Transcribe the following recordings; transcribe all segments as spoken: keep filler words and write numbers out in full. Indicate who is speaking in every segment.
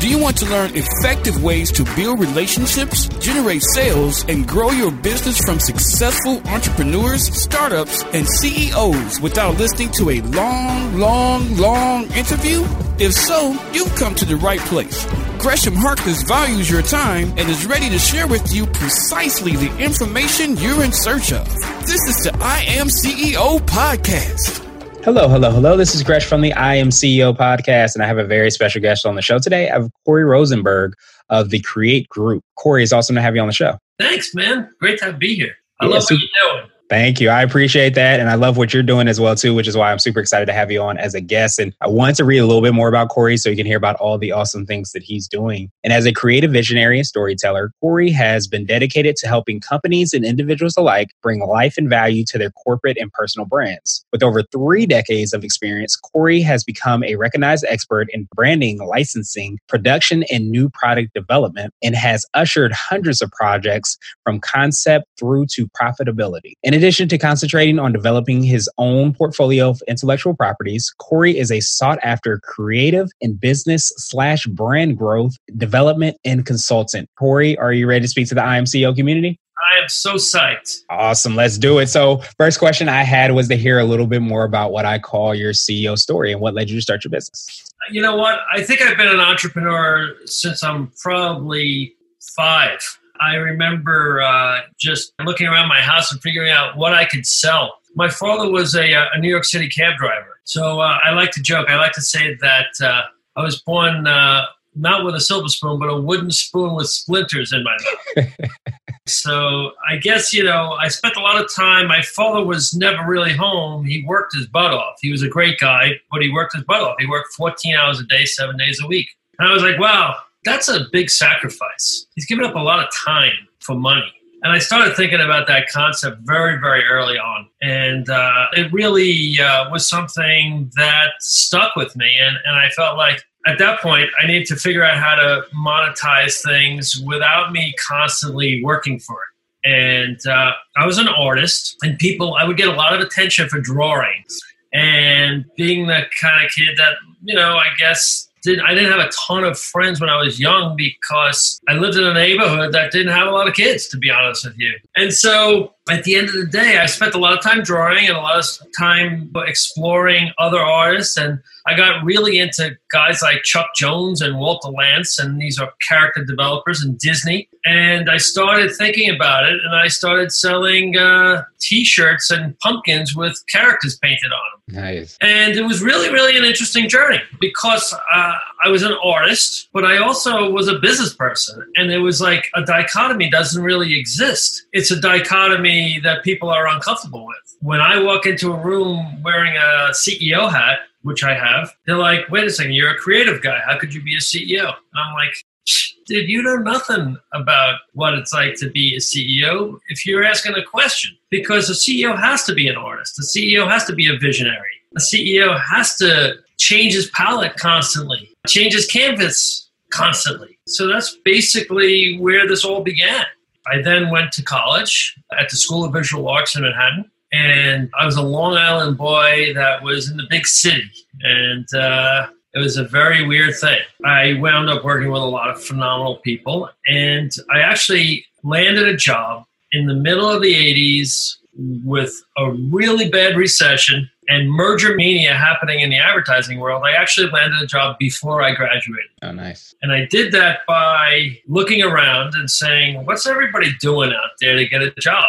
Speaker 1: Do you want to learn effective ways to build relationships, generate sales, and grow your business from successful entrepreneurs, startups, and C E Os without listening to a long, long, long interview? If so, you've come to the right place. Gresham Harkless values your time and is ready to share with you precisely the information you're in search of. This is the I Am C E O podcast.
Speaker 2: Hello, hello, hello. This is Gresh from the I Am C E O podcast, and I have a very special guest on the show today. I have Corey Rosenberg of the Create Group. Corey, it's awesome to have you on the show.
Speaker 3: Thanks, man. Great to be here. I
Speaker 2: yeah,
Speaker 3: love
Speaker 2: super-
Speaker 3: what you're doing.
Speaker 2: Thank you. I appreciate that. And I love what you're doing as well, too, which is why I'm super excited to have you on as a guest. And I wanted to read a little bit more about Corey so you can hear about all the awesome things that he's doing. And as a creative visionary and storyteller, Corey has been dedicated to helping companies and individuals alike bring life and value to their corporate and personal brands. With over three decades of experience, Corey has become a recognized expert in branding, licensing, production, and new product development, and has ushered hundreds of projects from concept through to profitability. In addition to concentrating on developing his own portfolio of intellectual properties, Corey is a sought-after creative and business slash brand growth, development, and consultant. Corey, are you ready to speak to the I M C E O community?
Speaker 3: I am so psyched.
Speaker 2: Awesome. Let's do it. So first question I had was to hear a little bit more about what I call your C E O story and what led you to start your business.
Speaker 3: You know what? I think I've been an entrepreneur since I'm probably five. I remember uh, just looking around my house and figuring out what I could sell. My father was a, a New York City cab driver. So uh, I like to joke. I like to say that uh, I was born uh, not with a silver spoon, but a wooden spoon with splinters in my mouth. So I guess, you know, I spent a lot of time. My father was never really home. He worked his butt off. He was a great guy, but he worked his butt off. He worked fourteen hours a day, seven days a week. And I was like, wow. That's a big sacrifice. He's given up a lot of time for money. And I started thinking about that concept very, very early on. And uh, it really uh, was something that stuck with me. And, and I felt like at that point, I needed to figure out how to monetize things without me constantly working for it. And uh, I was an artist, and people, I would get a lot of attention for drawings. And being the kind of kid that, you know, I guess... Did, I didn't have a ton of friends when I was young because I lived in a neighborhood that didn't have a lot of kids, to be honest with you. And so at the end of the day, I spent a lot of time drawing and a lot of time exploring other artists. And I got really into guys like Chuck Jones and Walter Lantz, and these are character developers in Disney. And I started thinking about it, and I started selling uh, T-shirts and pumpkins with characters painted on them.
Speaker 2: Nice.
Speaker 3: And it was really, really an interesting journey because uh, I was an artist, but I also was a business person. And it was like a dichotomy doesn't really exist. It's a dichotomy that people are uncomfortable with. When I walk into a room wearing a C E O hat, which I have, they're like, wait a second, you're a creative guy. How could you be a C E O? And I'm like, dude, you know nothing about what it's like to be a C E O if you're asking a question. Because a C E O has to be an artist. A C E O has to be a visionary. A C E O has to change his palette constantly, change his canvas constantly. So that's basically where this all began. I then went to college at the School of Visual Arts in Manhattan. And I was a Long Island boy that was in the big city. And uh, it was a very weird thing. I wound up working with a lot of phenomenal people. And I actually landed a job in the middle of the eighties with a really bad recession and merger mania happening in the advertising world. I actually landed a job before I graduated.
Speaker 2: Oh, nice.
Speaker 3: And I did that by looking around and saying, what's everybody doing out there to get a job?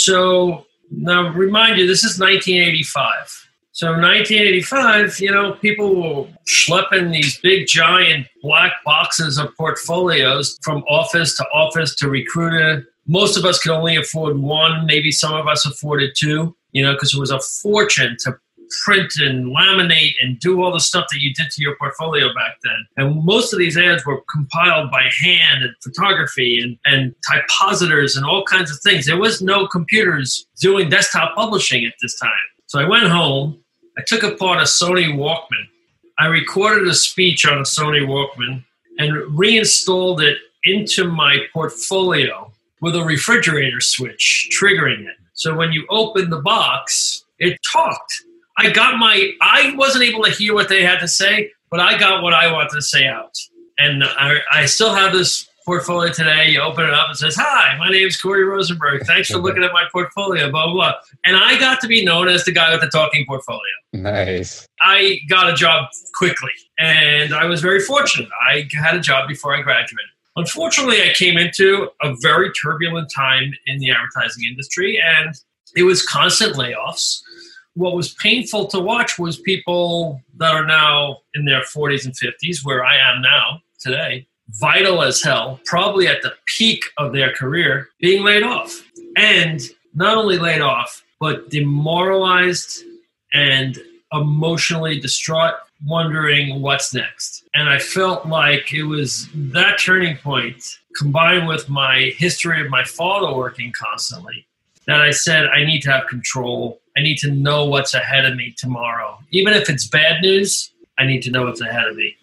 Speaker 3: So now, remind you, this is nineteen eighty-five. So in nineteen eighty-five, you know, people were schlepping these big, giant black boxes of portfolios from office to office to recruiter. Most of us could only afford one. Maybe some of us afforded two, you know, because it was a fortune to print and laminate and do all the stuff that you did to your portfolio back then. And most of these ads were compiled by hand and photography and, and typositors and all kinds of things. There was no computers doing desktop publishing at this time. So I went home. I took apart a Sony Walkman. I recorded a speech on a Sony Walkman and reinstalled it into my portfolio with a refrigerator switch triggering it. So when you open the box, it talked. I got my, I wasn't able to hear what they had to say, but I got what I wanted to say out. And I, I still have this portfolio today. You open it up and it says, "Hi, my name is Corey Rosenberg. Thanks for looking at my portfolio, blah, blah, blah." And I got to be known as the guy with the talking portfolio.
Speaker 2: Nice.
Speaker 3: I got a job quickly, and I was very fortunate. I had a job before I graduated. Unfortunately, I came into a very turbulent time in the advertising industry, and it was constant layoffs. What was painful to watch was people that are now in their forties and fifties, where I am now today, vital as hell, probably at the peak of their career, being laid off. And not only laid off, but demoralized and emotionally distraught, wondering what's next. And I felt like it was that turning point, combined with my history of my father working constantly, that I said, I need to have control. I need to know what's ahead of me tomorrow. Even if it's bad news, I need to know what's ahead of me.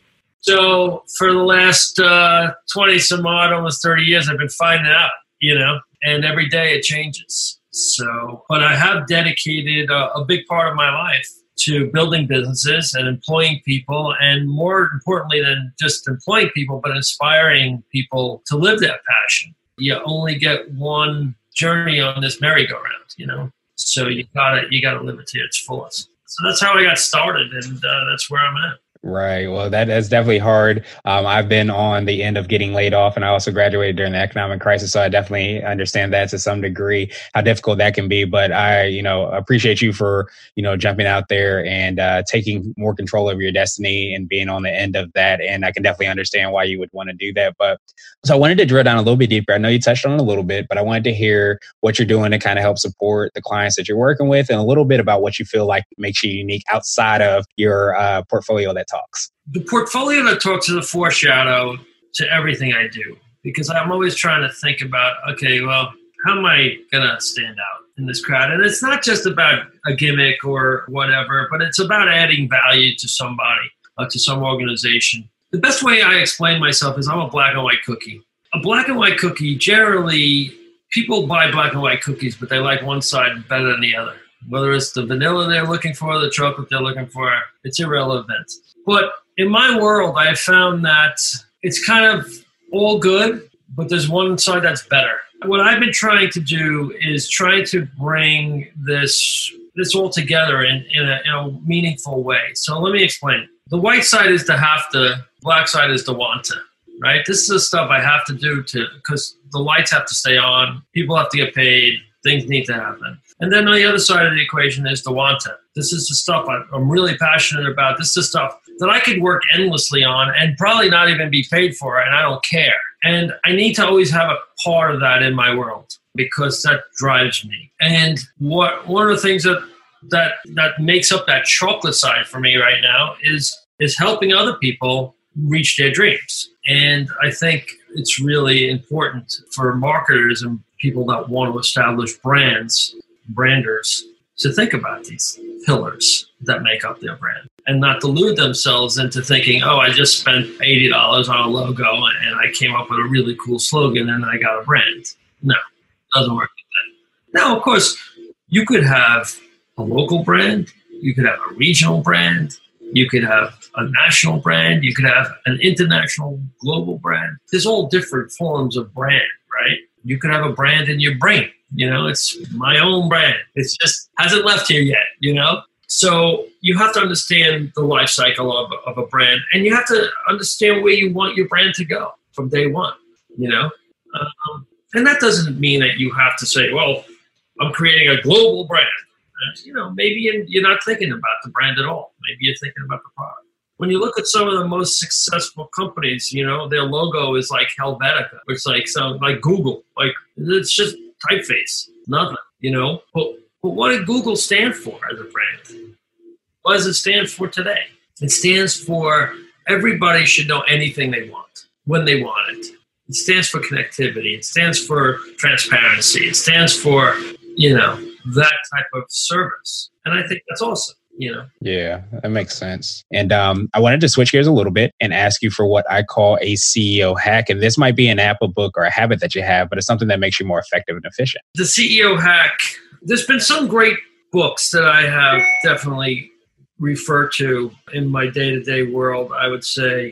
Speaker 3: So for the last uh, twenty some odd, almost thirty years, I've been finding out, you know, and every day it changes. So, but I have dedicated a, a big part of my life to building businesses and employing people, and more importantly than just employing people, but inspiring people to live that passion. You only get one journey on this merry-go-round, you know, so you gotta you gotta live it to its fullest. So that's how I got started, and uh, that's where I'm at.
Speaker 2: Right. Well, that is definitely hard. Um, I've been on the end of getting laid off, and I also graduated during the economic crisis. So I definitely understand that to some degree, how difficult that can be. But I, you know, appreciate you for, you know, jumping out there and uh, taking more control over your destiny and being on the end of that. And I can definitely understand why you would want to do that. But so I wanted to drill down a little bit deeper. I know you touched on it a little bit, but I wanted to hear what you're doing to kind of help support the clients that you're working with, and a little bit about what you feel like makes you unique outside of your uh, portfolio that talks.
Speaker 3: The portfolio that talks is a foreshadow to everything I do, because I'm always trying to think about, okay, well, how am I going to stand out in this crowd? And it's not just about a gimmick or whatever, but it's about adding value to somebody, uh, to some organization. The best way I explain myself is I'm a black and white cookie. A black and white cookie, generally, people buy black and white cookies, but they like one side better than the other. Whether it's the vanilla they're looking for, the chocolate they're looking for, it's irrelevant. But in my world, I have found that it's kind of all good, but there's one side that's better. What I've been trying to do is trying to bring this this all together in, in, a, in a meaningful way. So let me explain. The white side is the have to, black side is the want to, right? This is the stuff I have to do to, because the lights have to stay on, people have to get paid, things need to happen. And then on the other side of the equation is the want to. This is the stuff I'm really passionate about. This is the stuff that I could work endlessly on and probably not even be paid for, and I don't care. And I need to always have a part of that in my world, because that drives me. And what one of the things that that that makes up that chocolate side for me right now is is helping other people reach their dreams. And I think it's really important for marketers and people that want to establish brands, branders, to think about these pillars that make up their brand and not delude themselves into thinking, oh, I just spent eighty dollars on a logo and I came up with a really cool slogan and I got a brand. No, it doesn't work like that. Now, of course, you could have a local brand, you could have a regional brand, you could have a national brand, you could have an international, global brand. There's all different forms of brand, right? You could have a brand in your brain. You know, it's my own brand. It's just hasn't left here yet, you know? So you have to understand the life cycle of, of a brand, and you have to understand where you want your brand to go from day one, you know? Um, and that doesn't mean that you have to say, well, I'm creating a global brand. And, you know, maybe you're not thinking about the brand at all. Maybe you're thinking about the product. When you look at some of the most successful companies, you know, their logo is like Helvetica. It's like some like Google. Like it's just typeface, nothing, you know. But but what did Google stand for as a brand? What does it stand for today? It stands for everybody should know anything they want when they want it. It stands for connectivity. It stands for transparency. It stands for, you know, that type of service. And I think that's awesome. You know? Yeah,
Speaker 2: that makes sense. And um, I wanted to switch gears a little bit and ask you for what I call a C E O hack. And this might be an app, a book, or a habit that you have, but it's something that makes you more effective and efficient.
Speaker 3: The C E O hack, there's been some great books that I have definitely referred to in my day-to-day world. I would say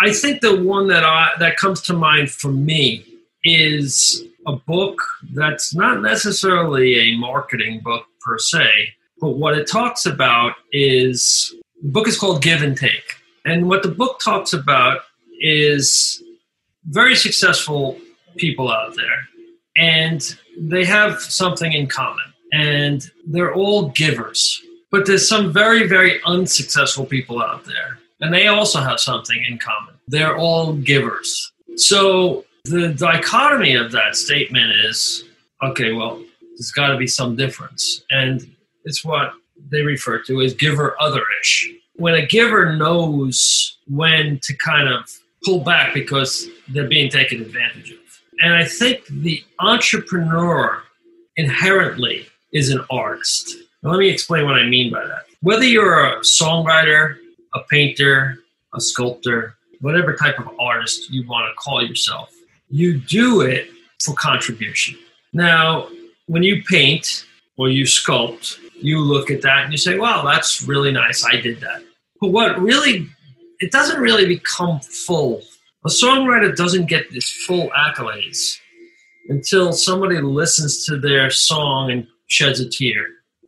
Speaker 3: I think the one that I that comes to mind for me is a book that's not necessarily a marketing book per se, but what it talks about is, the book is called Give and Take. And what the book talks about is very successful people out there, and they have something in common, and they're all givers. But there's some very, very unsuccessful people out there, and they also have something in common. They're all givers. So the dichotomy of that statement is, okay, well, there's got to be some difference. And it's what they refer to as giver otherish. When a giver knows when to kind of pull back because they're being taken advantage of. And I think the entrepreneur inherently is an artist. Now, let me explain what I mean by that. Whether you're a songwriter, a painter, a sculptor, whatever type of artist you want to call yourself, you do it for contribution. Now, when you paint or you sculpt, you look at that and you say, wow, that's really nice. I did that. But what really, it doesn't really become full. A songwriter doesn't get this full accolades until somebody listens to their song and sheds a tear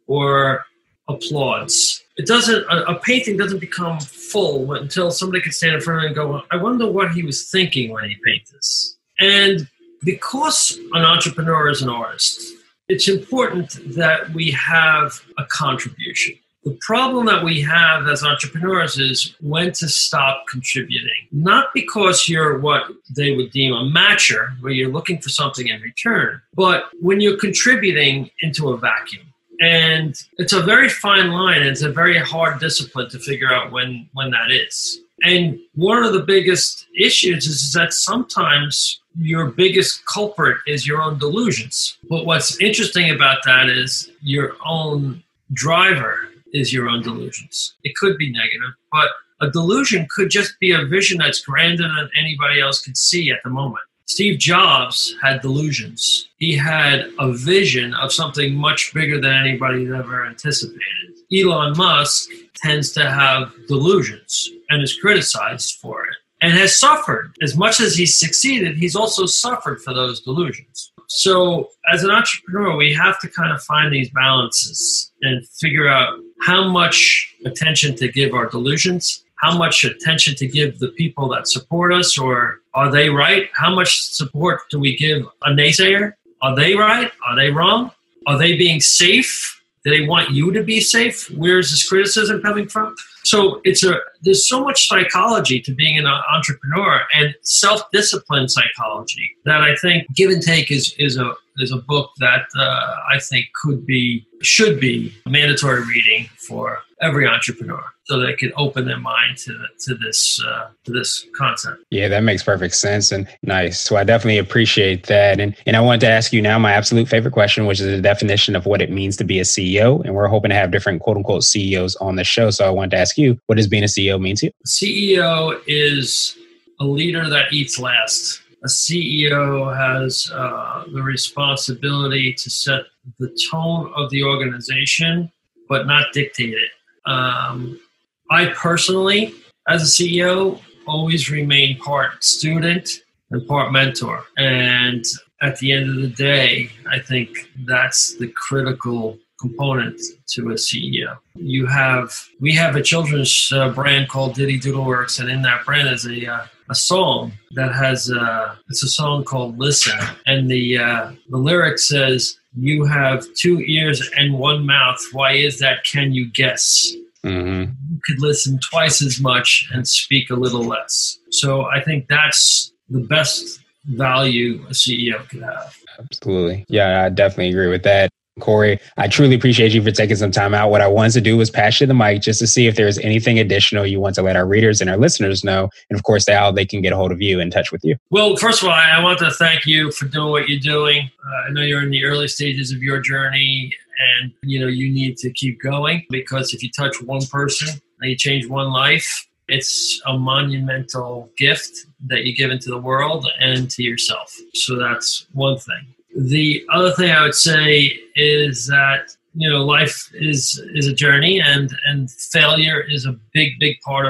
Speaker 3: or applauds. It doesn't, a, a painting doesn't become full until somebody can stand in front of it and go, I wonder what he was thinking when he painted this. And because an entrepreneur is an artist, it's important that we have a contribution. The problem that we have as entrepreneurs is when to stop contributing. Not because you're what they would deem a matcher, where you're looking for something in return, but when you're contributing into a vacuum. And it's a very fine line, and it's a very hard discipline to figure out when, when that is. And one of the biggest issues is that sometimes your biggest culprit is your own delusions. But what's interesting about that is your own driver is your own delusions. It could be negative, but a delusion could just be a vision that's grander than anybody else could see at the moment. Steve Jobs had delusions. He had a vision of something much bigger than anybody had ever anticipated. Elon Musk tends to have delusions and is criticized for it and has suffered. As much as he's succeeded, he's also suffered for those delusions. So as an entrepreneur, we have to kind of find these balances and figure out how much attention to give our delusions, how much attention to give the people that support us, or are they right? How much support do we give a naysayer? Are they right? Are they wrong? Are they being safe? Do they want you to be safe? Where is this criticism coming from? So it's a there's so much psychology to being an entrepreneur and self-discipline psychology that I think Give and Take is is a is a book that uh, I think could be should be mandatory reading for every entrepreneur, so they can open their mind to the, to this uh, to this concept.
Speaker 2: Yeah, that makes perfect sense and nice. So I definitely appreciate that. And and I wanted to ask you now my absolute favorite question, which is the definition of what it means to be a C E O. And we're hoping to have different quote unquote C E Os on the show. So I wanted to ask you, what does being a C E O mean to you?
Speaker 3: C E O is a leader that eats last. A C E O has uh, the responsibility to set the tone of the organization, but not dictate it. Um, I personally, as a C E O, always remain part student and part mentor. And at the end of the day, I think that's the critical component to a C E O. You have, we have a children's uh, brand called Diddy Doodleworks, and in that brand is a uh, a song that has uh, it's a song called "Listen," and the uh, the lyric says, "You have two ears and one mouth. Why is that? Can you guess?" Mm-hmm. You could listen twice as much and speak a little less. So I think that's the best value a C E O could have.
Speaker 2: Absolutely. Yeah, I definitely agree with that. Corey, I truly appreciate you for taking some time out. What I wanted to do was pass you the mic just to see if there's anything additional you want to let our readers and our listeners know. And of course, how they can get a hold of you and touch with you.
Speaker 3: Well, first of all, I want to thank you for doing what you're doing. Uh, I know you're in the early stages of your journey, and you know you need to keep going, because if you touch one person and you change one life, it's a monumental gift that you give into the world and to yourself. So that's one thing. The other thing I would say is that, you know, life is, is a journey, and, and failure is a big, big part of it.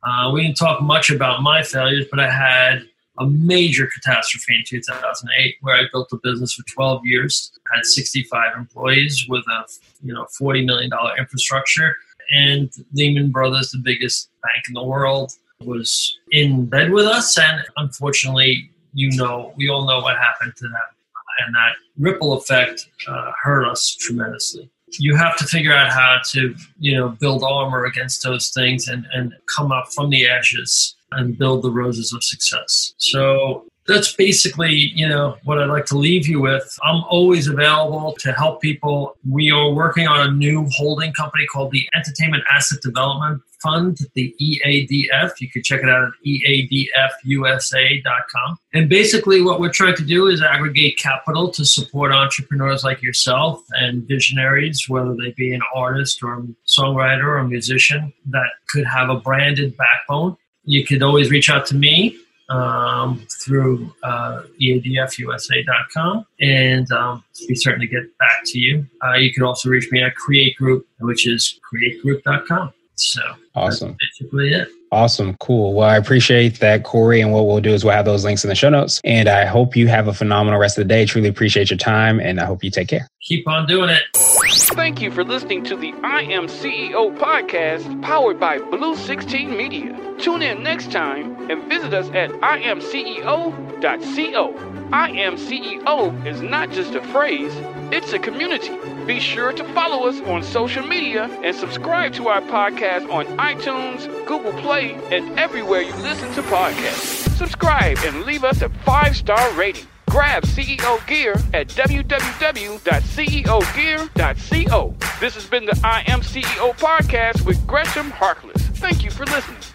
Speaker 3: Uh, we didn't talk much about my failures, but I had a major catastrophe in two thousand eight where I built a business for twelve years, had sixty-five employees with a you know forty million dollars infrastructure. And Lehman Brothers, the biggest bank in the world, was in bed with us. And unfortunately, you know, we all know what happened to them. And that ripple effect uh, hurt us tremendously. You have to figure out how to, you know, build armor against those things and, and come up from the ashes and build the roses of success. So that's basically, you know, what I'd like to leave you with. I'm always available to help people. We are working on a new holding company called the Entertainment Asset Development Fund, the E A D F. You can check it out at E A D F U S A dot com. And basically what we're trying to do is aggregate capital to support entrepreneurs like yourself and visionaries, whether they be an artist or a songwriter or a musician that could have a branded backbone. You could always reach out to me um, through uh, E A D F U S A dot com, and um, we certainly get back to you. Uh, you can also reach me at Create Group, which is create group dot com. So
Speaker 2: awesome.
Speaker 3: That's basically it.
Speaker 2: Awesome. Cool. Well, I appreciate that, Corey. And what we'll do is we'll have those links in the show notes. And I hope you have a phenomenal rest of the day. Truly appreciate your time. And I hope you take care.
Speaker 3: Keep on doing it.
Speaker 1: Thank you for listening to the I Am C E O podcast powered by Blue sixteen Media. Tune in next time and visit us at I am C E O dot co. I Am C E O is not just a phrase, it's a community. Be sure to follow us on social media and subscribe to our podcast on iTunes, Google Play, and everywhere you listen to podcasts. Subscribe and leave us a five-star rating. Grab C E O gear at w w w dot c e o gear dot co. This has been the I Am C E O podcast with Gresham Harkless. Thank you for listening.